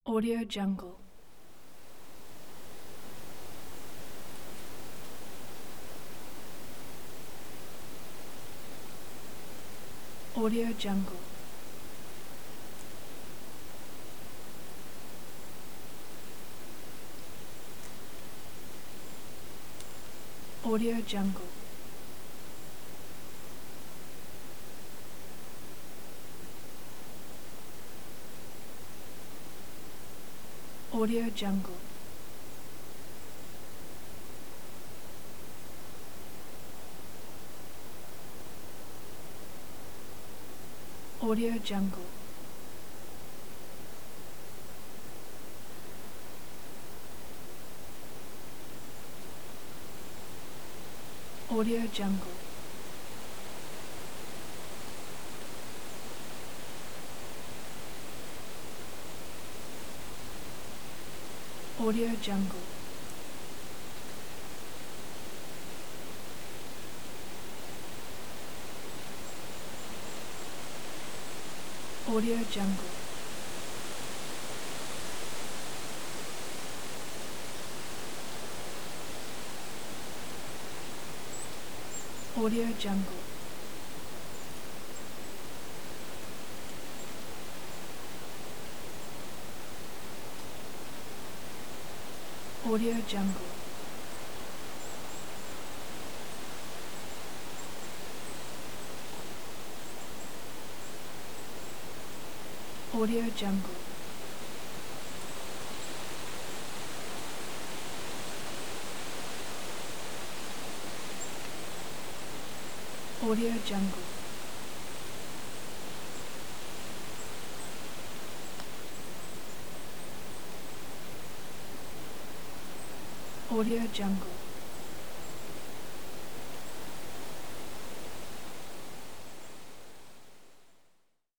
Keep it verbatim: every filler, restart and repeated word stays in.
Audio Jungle. Audio Jungle. Audio Jungle. Audio Jungle. Audio Jungle. Audio Jungle. Audio Jungle. Audio Jungle. Audio Jungle. Audio Jungle. Audio Jungle. Audio Jungle. Audio Jungle.